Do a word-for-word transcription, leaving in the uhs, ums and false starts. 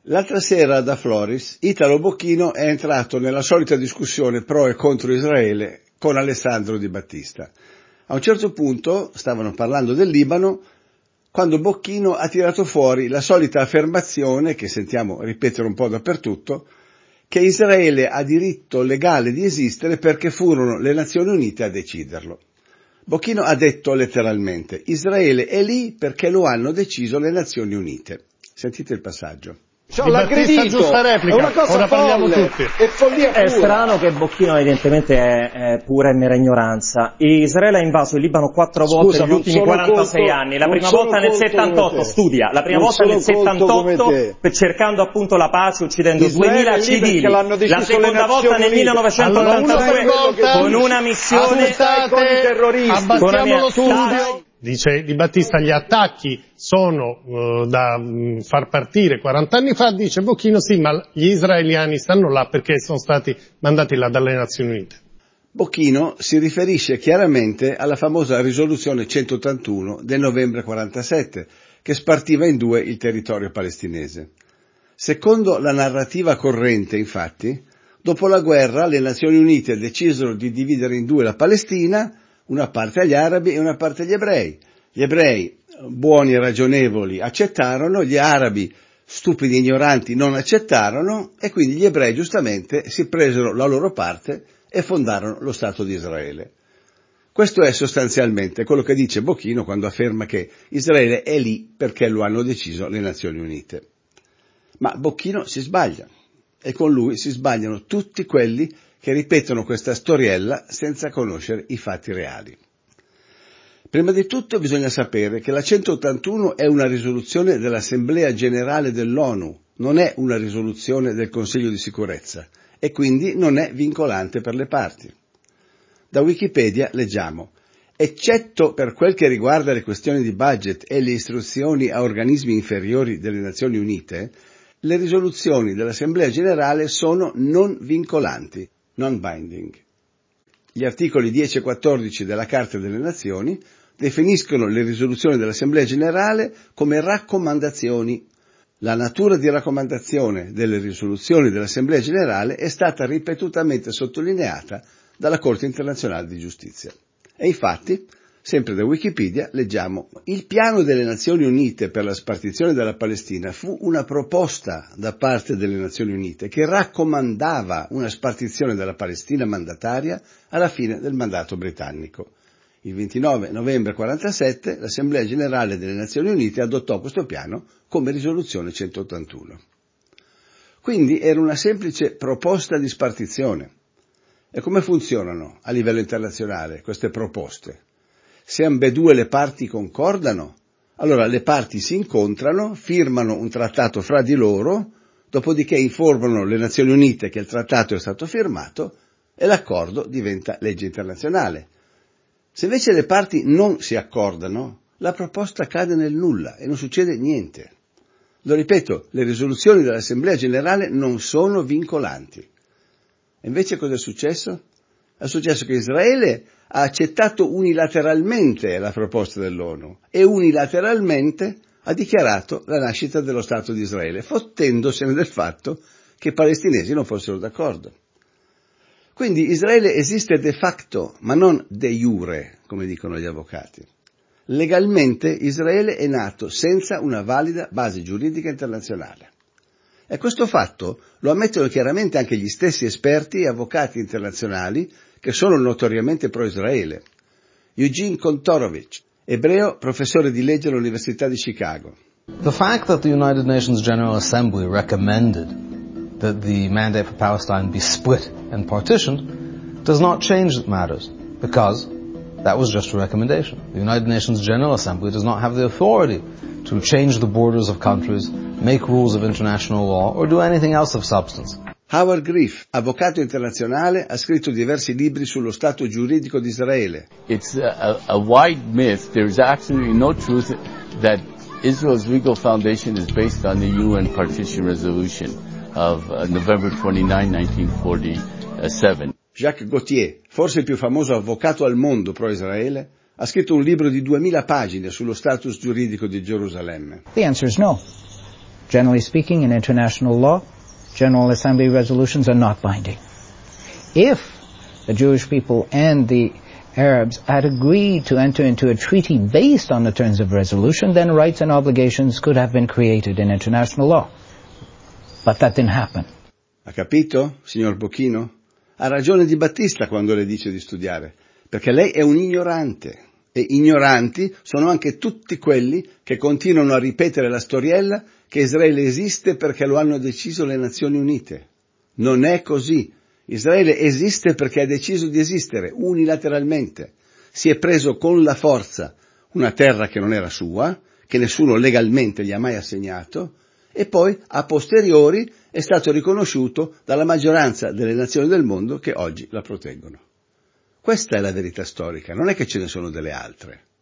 L'altra sera da Floris, Italo Bocchino è entrato nella solita discussione pro e contro Israele con Alessandro Di Battista. A un certo punto stavano parlando del Libano quando Bocchino ha tirato fuori la solita affermazione, che sentiamo ripetere un po' dappertutto, che Israele ha diritto legale di esistere perché furono le Nazioni Unite a deciderlo. Bocchino ha detto letteralmente: Israele è lì perché lo hanno deciso le Nazioni Unite. Sentite il passaggio. Cioè, l'aggredito, giusta replica. È una cosa ora parliamo tutti. È follia pura. È strano che Bocchino evidentemente è, è pura e mera ignoranza. Israele ha invaso il Libano quattro volte negli ultimi quarantasei colto, anni. La prima volta nel settantotto, studia, la prima non volta nel settantotto per cercando appunto la pace uccidendo Israele duemila civili. La seconda volta nel millenovecentottantadue allora, con una missione abbassiamo lo studio. Dice Di Battista, gli attacchi sono uh, da um, far partire quaranta anni fa, dice Bocchino sì, ma gli israeliani stanno là perché sono stati mandati là dalle Nazioni Unite. Bocchino si riferisce chiaramente alla famosa risoluzione centottantuno del novembre quarantasette, che spartiva in due il territorio palestinese. Secondo la narrativa corrente, infatti, dopo la guerra le Nazioni Unite decisero di dividere in due la Palestina, una parte agli arabi e una parte agli ebrei. Gli ebrei, buoni e ragionevoli, accettarono, gli arabi, stupidi e ignoranti, non accettarono, e quindi gli ebrei giustamente si presero la loro parte e fondarono lo Stato di Israele. Questo è sostanzialmente quello che dice Bocchino quando afferma che Israele è lì perché lo hanno deciso le Nazioni Unite. Ma Bocchino si sbaglia, e con lui si sbagliano tutti quelli che ripetono questa storiella senza conoscere i fatti reali. Prima di tutto bisogna sapere che la centottantuno è una risoluzione dell'Assemblea Generale dell'ONU, non è una risoluzione del Consiglio di Sicurezza e quindi non è vincolante per le parti. Da Wikipedia leggiamo: eccetto per quel che riguarda le questioni di budget e le istruzioni a organismi inferiori delle Nazioni Unite, le risoluzioni dell'Assemblea Generale sono non vincolanti, non binding. Gli articoli dieci e quattordici della Carta delle Nazioni definiscono le risoluzioni dell'Assemblea Generale come raccomandazioni. La natura di raccomandazione delle risoluzioni dell'Assemblea Generale è stata ripetutamente sottolineata dalla Corte Internazionale di Giustizia. E infatti, sempre da Wikipedia, leggiamo: il piano delle Nazioni Unite per la spartizione della Palestina fu una proposta da parte delle Nazioni Unite che raccomandava una spartizione della Palestina mandataria alla fine del mandato britannico. Il ventinove novembre quarantasette l'Assemblea Generale delle Nazioni Unite adottò questo piano come risoluzione centottantuno. Quindi era una semplice proposta di spartizione. E come funzionano a livello internazionale queste proposte? Se ambedue le parti concordano, allora le parti si incontrano, firmano un trattato fra di loro, dopodiché informano le Nazioni Unite che il trattato è stato firmato e l'accordo diventa legge internazionale. Se invece le parti non si accordano, la proposta cade nel nulla e non succede niente. Lo ripeto, le risoluzioni dell'Assemblea Generale non sono vincolanti. E invece cosa è successo? È successo che Israele ha accettato unilateralmente la proposta dell'ONU e unilateralmente ha dichiarato la nascita dello Stato di Israele, fottendosene del fatto che i palestinesi non fossero d'accordo. Quindi Israele esiste de facto, ma non de jure, come dicono gli avvocati. Legalmente Israele è nato senza una valida base giuridica internazionale. E questo fatto lo ammettono chiaramente anche gli stessi esperti e avvocati internazionali che sono notoriamente pro-Israele. Eugene Kontorovich, ebreo, professore di legge all'Università di Chicago. The fact that the United Nations General Assembly recommended that the mandate for Palestine be split and partitioned does not change matters, because that was just a recommendation. The United Nations General Assembly does not have the authority to change the borders of countries, make rules of international law, or do anything else of substance. Howard Griff, avvocato internazionale, ha scritto diversi libri sullo stato giuridico di Israele. It's a, a wide myth. There's absolutely no truth that Israel's legal foundation is based on the U N partition resolution of uh, November twenty-ninth, nineteen forty-seven. Jacques Gauthier, forse il più famoso avvocato al mondo pro-Israele, ha scritto un libro di duemila pagine sullo status giuridico di Gerusalemme. The answer is no. Generally speaking, in international law, General Assembly resolutions are not binding. If the Jewish people and the Arabs had agreed to enter into a treaty based on the terms of resolution, then rights and obligations could have been created in international law. But that didn't happen. Ha capito, signor Bocchino? Ha ragione Di Battista quando le dice di studiare, perché lei è un ignorante, e ignoranti sono anche tutti quelli che continuano a ripetere la storiella che Israele esiste perché lo hanno deciso le Nazioni Unite. Non è così. Israele esiste perché ha deciso di esistere unilateralmente. Si è preso con la forza una terra che non era sua, che nessuno legalmente gli ha mai assegnato, e poi a posteriori è stato riconosciuto dalla maggioranza delle nazioni del mondo che oggi la proteggono. Questa è la verità storica, non è che ce ne sono delle altre.